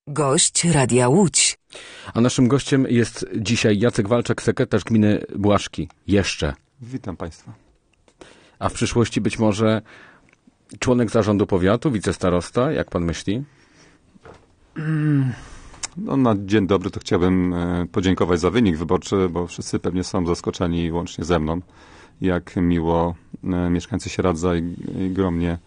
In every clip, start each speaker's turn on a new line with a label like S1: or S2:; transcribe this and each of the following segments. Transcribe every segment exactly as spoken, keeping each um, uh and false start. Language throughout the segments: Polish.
S1: Gość Radia Łódź.
S2: A naszym gościem jest dzisiaj Jacek Walczak, sekretarz gminy Błaszki. Jeszcze.
S3: Witam Państwa.
S2: A w przyszłości być może członek zarządu powiatu, wicestarosta, jak pan myśli?
S3: No, na dzień dobry to chciałbym podziękować za wynik wyborczy, bo wszyscy pewnie są zaskoczeni łącznie ze mną, jak miło mieszkańcy Sieradza i, i Gromnie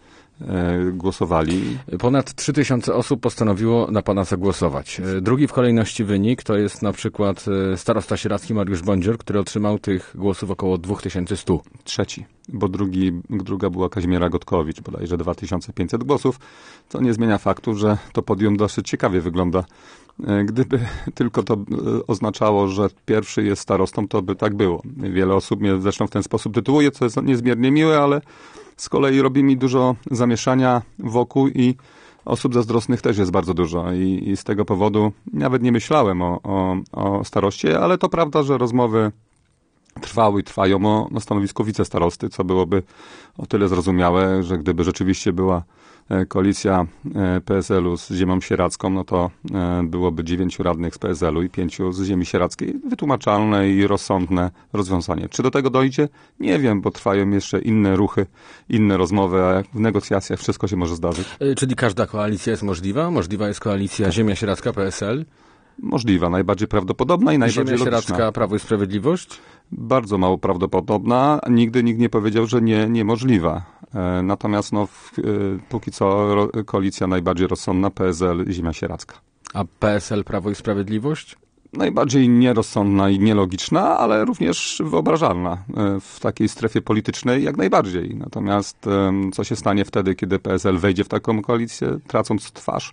S3: głosowali.
S2: Ponad trzy tysiące osób postanowiło na pana zagłosować. Drugi w kolejności wynik to jest na przykład starosta sieradzki Mariusz Bądzior, który otrzymał tych głosów około dwa tysiące sto.
S3: Trzeci, bo drugi, druga była Kazimiera Gotkowicz, bodajże dwa tysiące pięćset głosów, co nie zmienia faktu, że to podium dosyć ciekawie wygląda. Gdyby tylko to oznaczało, że pierwszy jest starostą, to by tak było. Wiele osób mnie zresztą w ten sposób tytułuje, co jest niezmiernie miłe, ale z kolei robi mi dużo zamieszania wokół i osób zazdrosnych też jest bardzo dużo. I, i z tego powodu nawet nie myślałem o, o, o staroście, ale to prawda, że rozmowy trwały i trwają o, na stanowisku wicestarosty, co byłoby o tyle zrozumiałe, że gdyby rzeczywiście była koalicja P S L u z ziemią sieradzką, no to byłoby dziewięciu radnych z P S L u i pięciu z ziemi sieradzkiej. Wytłumaczalne i rozsądne rozwiązanie. Czy do tego dojdzie? Nie wiem, bo trwają jeszcze inne ruchy, inne rozmowy, a w negocjacjach wszystko się może zdarzyć.
S2: Czyli każda koalicja jest możliwa? Możliwa jest koalicja ziemia sieradzka P S L?
S3: Możliwa, najbardziej prawdopodobna i najbardziej
S2: Ziemia
S3: logiczna.
S2: sieradzka Prawo i Sprawiedliwość?
S3: Bardzo mało prawdopodobna. Nigdy nikt nie powiedział, że nie, niemożliwa. E, natomiast no, w, e, póki co ro, koalicja najbardziej rozsądna P S L, ziemia sieradzka.
S2: A P S L Prawo i Sprawiedliwość?
S3: Najbardziej nierozsądna i nielogiczna, ale również wyobrażalna e, w takiej strefie politycznej jak najbardziej. Natomiast e, co się stanie wtedy, kiedy P S L wejdzie w taką koalicję, tracąc twarz?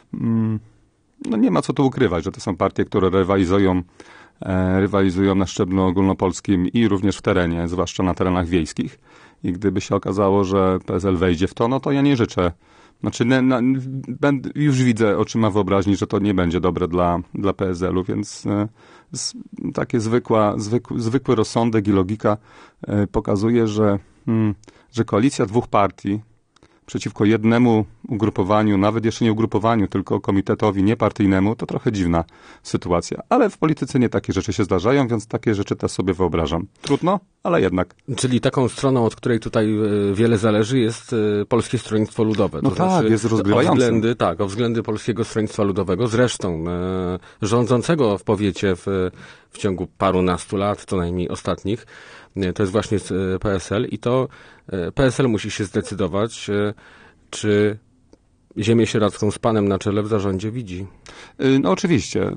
S3: Mm, no nie ma co tu ukrywać, że to są partie, które rywalizują E, rywalizują na szczeblu ogólnopolskim i również w terenie, zwłaszcza na terenach wiejskich. I gdyby się okazało, że P S L wejdzie w to, no to ja nie życzę. Znaczy, ne, na, będ, już widzę oczyma wyobraźni, że to nie będzie dobre dla, dla P S L u, więc e, z, takie zwykła, zwykły, zwykły rozsądek i logika e, pokazuje, że, hmm, że koalicja dwóch partii przeciwko jednemu ugrupowaniu, nawet jeszcze nie ugrupowaniu, tylko komitetowi niepartyjnemu, to trochę dziwna sytuacja. Ale w polityce nie takie rzeczy się zdarzają, więc takie rzeczy też sobie wyobrażam. Trudno, ale jednak.
S2: Czyli taką stroną, od której tutaj wiele zależy, jest Polskie Stronnictwo Ludowe.
S3: No
S2: to
S3: tak,
S2: znaczy
S3: jest rozgrywające.
S2: O względy, tak, o względy Polskiego Stronnictwa Ludowego, zresztą e, rządzącego w powiecie w, w ciągu parunastu lat, co najmniej ostatnich, to jest właśnie P S L i to P S L musi się zdecydować, czy ziemię sieradzką z panem na czele w zarządzie widzi.
S3: No oczywiście.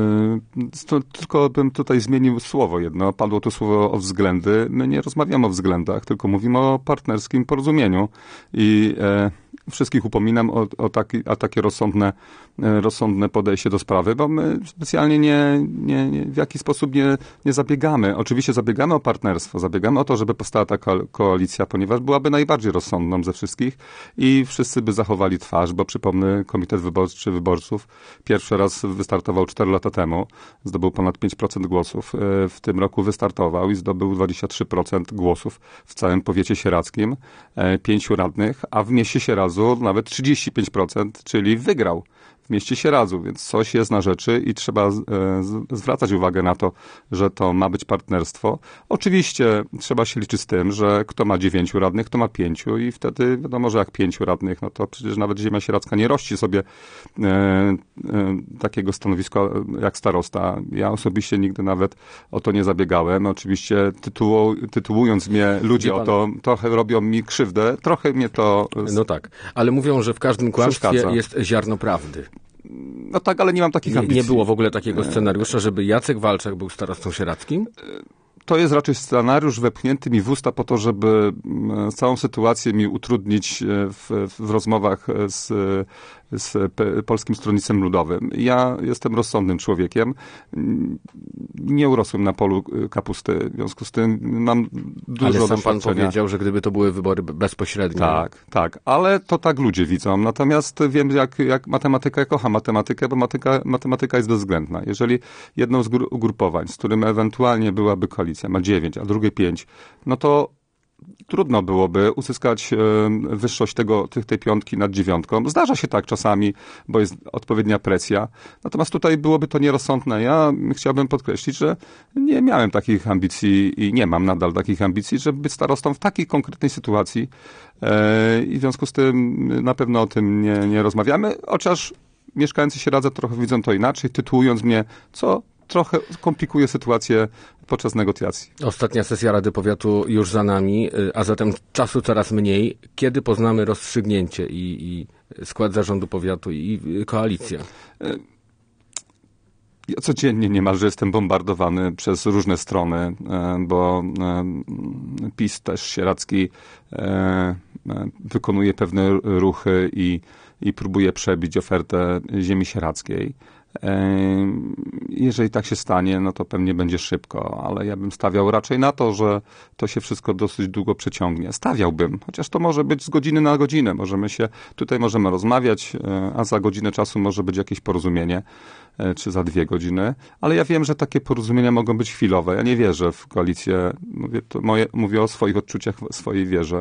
S3: To, tylko bym tutaj zmienił słowo jedno. Padło tu słowo o względy. My nie rozmawiamy o względach, tylko mówimy o partnerskim porozumieniu. I e, wszystkich upominam o, o, taki, o takie rozsądne, rozsądne podejście do sprawy, bo my specjalnie nie, nie, nie, w jakiś sposób nie, nie zabiegamy. Oczywiście zabiegamy o partnerstwo, zabiegamy o to, żeby powstała ta ko- koalicja, ponieważ byłaby najbardziej rozsądną ze wszystkich i wszyscy by zachowali twarz, bo przypomnę, Komitet Wyborczy Wyborców pierwszy raz wystartował cztery lata temu, zdobył ponad pięć procent głosów. W tym roku wystartował i zdobył dwadzieścia trzy procent głosów w całym powiecie sieradzkim, pięciu radnych, a w mieście Sieradzu nawet trzydzieści pięć procent, czyli wygrał w mieście Sieradzu, więc coś jest na rzeczy i trzeba z, z, zwracać uwagę na to, że to ma być partnerstwo. Oczywiście trzeba się liczyć z tym, że kto ma dziewięciu radnych, kto ma pięciu i wtedy wiadomo, że jak pięciu radnych, no to przecież nawet ziemia sieradzka nie rości sobie e, e, takiego stanowiska jak starosta. Ja osobiście nigdy nawet o to nie zabiegałem. Oczywiście tytułu, tytułując mnie ludzie o to, trochę robią mi krzywdę, trochę mnie to...
S2: No tak, ale mówią, że w każdym kłamstwie
S3: przeszkadza.
S2: Jest ziarno prawdy.
S3: No tak, ale nie mam takich
S2: nie,
S3: ambicji.
S2: Nie było w ogóle takiego scenariusza, żeby Jacek Walczak był starostą sieradzkim?
S3: To jest raczej scenariusz wepchnięty mi w usta po to, żeby całą sytuację mi utrudnić w, w rozmowach z, z Polskim Stronnictwem Ludowym. Ja jestem rozsądnym człowiekiem. Nie urosłem na polu kapusty. W związku z tym mam dużo
S2: ale sam pan
S3: doświadczenia.
S2: powiedział, że gdyby to były wybory bezpośrednie.
S3: Tak, tak. Ale to tak ludzie widzą. Natomiast wiem, jak, jak matematyka, ja kocham matematykę, bo matematyka, matematyka jest bezwzględna. Jeżeli jedną z ugrupowań, z którym ewentualnie byłaby koalicja, ma dziewięć, a drugie pięć, no to trudno byłoby uzyskać wyższość tego, tej piątki nad dziewiątką. Zdarza się tak czasami, bo jest odpowiednia presja. Natomiast tutaj byłoby to nierozsądne. Ja chciałbym podkreślić, że nie miałem takich ambicji i nie mam nadal takich ambicji, żeby być starostą w takiej konkretnej sytuacji. I w związku z tym na pewno o tym nie, nie rozmawiamy, chociaż mieszkańcy Sieradza trochę widzą to inaczej, tytułując mnie, co trochę komplikuje sytuację podczas negocjacji.
S2: Ostatnia sesja Rady Powiatu już za nami, a zatem czasu coraz mniej. Kiedy poznamy rozstrzygnięcie i, i skład zarządu powiatu i koalicję?
S3: Ja codziennie niemalże jestem bombardowany przez różne strony, bo PiS też sieradzki wykonuje pewne ruchy i, i próbuje przebić ofertę ziemi sieradzkiej. Jeżeli tak się stanie, no to pewnie będzie szybko, ale ja bym stawiał raczej na to, że to się wszystko dosyć długo przeciągnie. Stawiałbym, chociaż to może być z godziny na godzinę. Możemy się, tutaj możemy rozmawiać, a za godzinę czasu może być jakieś porozumienie, czy za dwie godziny, ale ja wiem, że takie porozumienia mogą być chwilowe. Ja nie wierzę w koalicję, mówię, to moje, mówię o swoich odczuciach, swojej wierze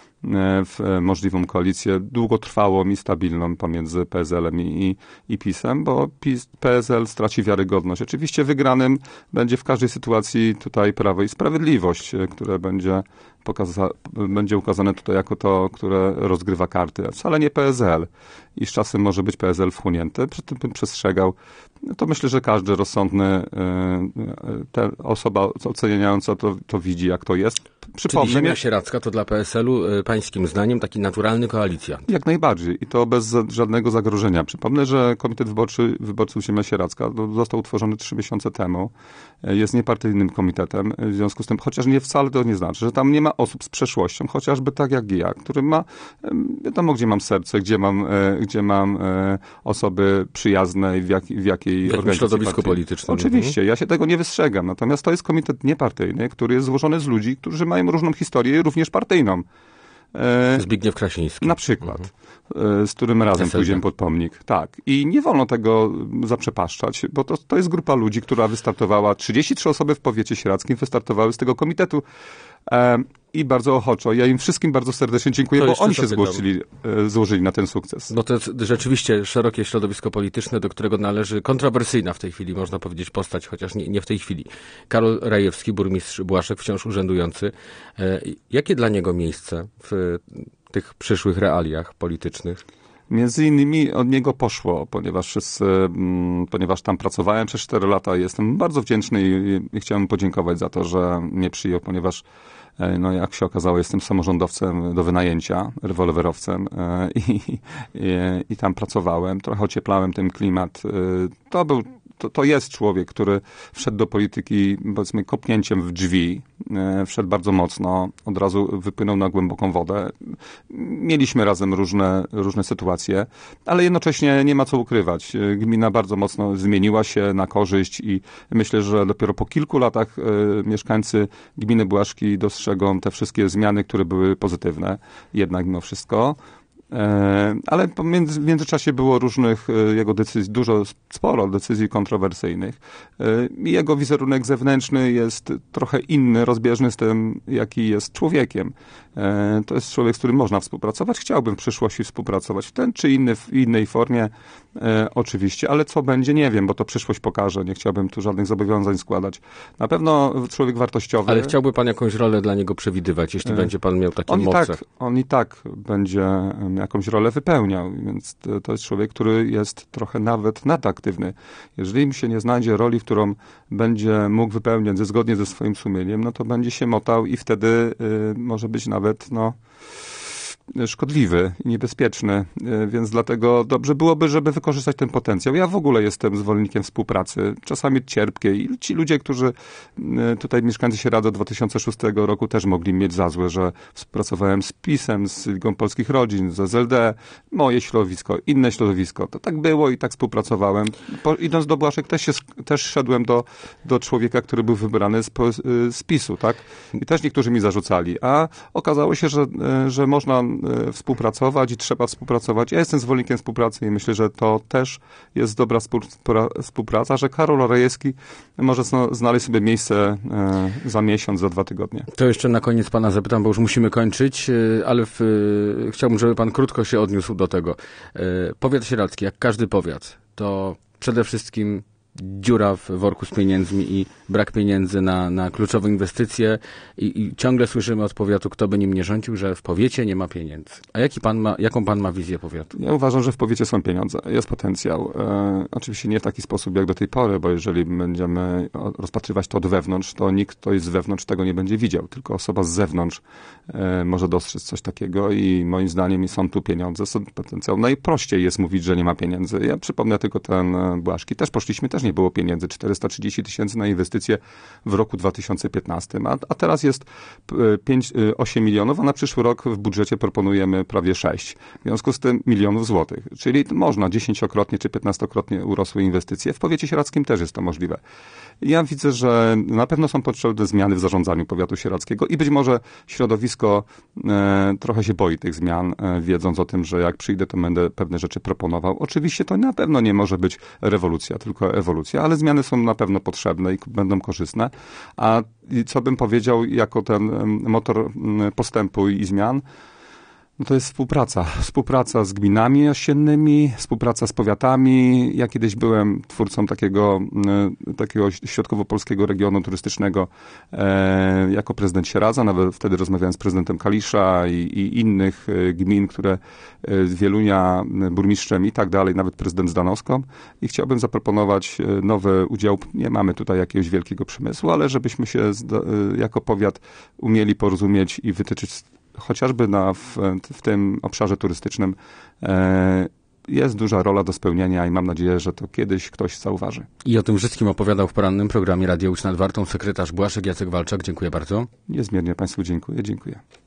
S3: w możliwą koalicję długotrwałą i stabilną pomiędzy P S L-em i, i PiS-em, bo PiS, P S L straci wiarygodność. Oczywiście wygranym będzie w każdej sytuacji tutaj Prawo i Sprawiedliwość, które będzie, pokaza- będzie ukazane tutaj jako to, które rozgrywa karty. Wcale nie P S L. I z czasem może być P S L wchłonięty. Przy tym bym przestrzegał. To myślę, że każdy rozsądny ta osoba oceniająca to, to widzi, jak to jest.
S2: Czyli ziemia sieradzka to dla P S L-u pańskim zdaniem taki naturalny koalicjant?
S3: Jak najbardziej i to bez żadnego zagrożenia. Przypomnę, że Komitet Wyborczy Wyborców Ziemia Sieradzka został utworzony trzy miesiące temu. Jest niepartyjnym komitetem. W związku z tym, chociaż nie wcale to nie znaczy, że tam nie ma osób z przeszłością, chociażby tak jak ja, który ma, wiadomo gdzie mam serce, gdzie mam, gdzie mam osoby przyjazne i w, jak, w jakiej
S2: w
S3: organizacji
S2: środowisku politycznym.
S3: Oczywiście, ja się tego nie wystrzegam. Natomiast to jest komitet niepartyjny, który jest złożony z ludzi, którzy mają różną historię, również partyjną.
S2: Zbigniew Krasiński.
S3: Na przykład, mhm. z którym razem S L D. Pójdziemy pod pomnik. Tak. I nie wolno tego zaprzepaszczać, bo to, to jest grupa ludzi, która wystartowała, trzydzieści trzy osoby w powiecie sieradzkim wystartowały z tego komitetu. E, I bardzo ochoczo. Ja im wszystkim bardzo serdecznie dziękuję, to bo oni się zgłosili, e, złożyli na ten sukces.
S2: No to jest rzeczywiście szerokie środowisko polityczne, do którego należy kontrowersyjna w tej chwili, można powiedzieć, postać, chociaż nie, nie w tej chwili. Karol Rajewski, burmistrz Błaszek, wciąż urzędujący. E, jakie dla niego miejsce w tych przyszłych realiach politycznych?
S3: Między innymi od niego poszło, ponieważ, wszyscy, ponieważ tam pracowałem przez cztery lata i jestem bardzo wdzięczny i, i chciałem podziękować za to, że mnie przyjął, ponieważ no jak się okazało, jestem samorządowcem do wynajęcia, rewolwerowcem i, i, i tam pracowałem. Trochę ocieplałem ten klimat. To był To, to jest człowiek, który wszedł do polityki, powiedzmy, kopnięciem w drzwi. E, wszedł bardzo mocno, od razu wypłynął na głęboką wodę. Mieliśmy razem różne, różne sytuacje, ale jednocześnie nie ma co ukrywać. Gmina bardzo mocno zmieniła się na korzyść i myślę, że dopiero po kilku latach e, mieszkańcy gminy Błaszki dostrzegą te wszystkie zmiany, które były pozytywne. Jednak mimo wszystko. Ale w międzyczasie było różnych jego decyzji, dużo, sporo decyzji kontrowersyjnych. Jego wizerunek zewnętrzny jest trochę inny, rozbieżny z tym, jaki jest człowiekiem. To jest człowiek, z którym można współpracować. Chciałbym w przyszłości współpracować w ten czy inny, w innej formie, oczywiście, ale co będzie, nie wiem, bo to przyszłość pokaże. Nie chciałbym tu żadnych zobowiązań składać. Na pewno człowiek wartościowy.
S2: Ale chciałby pan jakąś rolę dla niego przewidywać, jeśli y- będzie pan miał takie
S3: on
S2: moce?
S3: I tak, on i tak będzie jakąś rolę wypełniał, więc to, to jest człowiek, który jest trochę nawet nadaktywny. Jeżeli mi się nie znajdzie roli, w którą będzie mógł wypełniać zgodnie ze swoim sumieniem, no to będzie się motał i wtedy y, może być nawet, no, szkodliwy i niebezpieczny, więc dlatego dobrze byłoby, żeby wykorzystać ten potencjał. Ja w ogóle jestem zwolennikiem współpracy, czasami cierpkiej. I ci ludzie, którzy tutaj mieszkańcy Sieradza dwa tysiące szóstego roku też mogli mieć za złe, że współpracowałem z PiS-em, z Ligą Polskich Rodzin, z S L D, moje środowisko, inne środowisko. To tak było i tak współpracowałem. Po, idąc do Błaszek też, się, też szedłem do, do człowieka, który był wybrany z, z PiS-u, tak? I też niektórzy mi zarzucali. A okazało się, że, że można y, współpracować i trzeba współpracować. Ja jestem zwolennikiem współpracy i myślę, że to też jest dobra współpraca, że Karol Rajewski może znaleźć sobie miejsce y, za miesiąc, za dwa tygodnie.
S2: To jeszcze na koniec pana zapytam, bo już musimy kończyć, y, ale w, y, chciałbym, żeby pan krótko się odniósł do tego. Y, powiat sieradzki, jak każdy powiat, to przede wszystkim dziura w worku z pieniędzmi i brak pieniędzy na, na kluczowe inwestycje i, i ciągle słyszymy od powiatu, kto by nim nie rządził, że w powiecie nie ma pieniędzy. A jaki pan ma, jaką pan ma wizję powiatu?
S3: Ja uważam, że w powiecie są pieniądze, jest potencjał. E, oczywiście nie w taki sposób jak do tej pory, bo jeżeli będziemy rozpatrywać to od wewnątrz, to nikt, kto jest z wewnątrz, tego nie będzie widział, tylko osoba z zewnątrz e, może dostrzec coś takiego i moim zdaniem są tu pieniądze, są potencjał. Najprościej jest mówić, że nie ma pieniędzy. Ja przypomnę tylko ten Błaszki. Też poszliśmy, też nie było pieniędzy. czterysta trzydzieści tysięcy na inwestycje w roku dwa tysiące piętnastym, a, a teraz jest pięć, osiem milionów, a na przyszły rok w budżecie proponujemy prawie sześć. W związku z tym milionów złotych. Czyli można dziesięciokrotnie czy piętnastokrotnie urosły inwestycje. W powiecie sieradzkim też jest to możliwe. Ja widzę, że na pewno są potrzebne zmiany w zarządzaniu powiatu sieradzkiego i być może środowisko e, trochę się boi tych zmian, e, wiedząc o tym, że jak przyjdę, to będę pewne rzeczy proponował. Oczywiście to na pewno nie może być rewolucja, tylko ewolucja, ale zmiany są na pewno potrzebne i będą korzystne. A co bym powiedział jako ten motor postępu i zmian? No to jest współpraca. Współpraca z gminami ościennymi, współpraca z powiatami. Ja kiedyś byłem twórcą takiego, takiego środkowo-polskiego regionu turystycznego e, jako prezydent Sieradza. Nawet wtedy rozmawiałem z prezydentem Kalisza i, i innych gmin, które z Wielunia, burmistrzem i tak dalej, nawet prezydent Zdanowską. I chciałbym zaproponować nowy udział. Nie mamy tutaj jakiegoś wielkiego przemysłu, ale żebyśmy się jako powiat umieli porozumieć i wytyczyć chociażby na, w, w tym obszarze turystycznym e, jest duża rola do spełnienia i mam nadzieję, że to kiedyś ktoś zauważy.
S2: I o tym wszystkim opowiadał w porannym programie Radia Łódź nad Wartą sekretarz Błaszek Jacek Walczak. Dziękuję bardzo.
S3: Niezmiernie Państwu dziękuję. Dziękuję.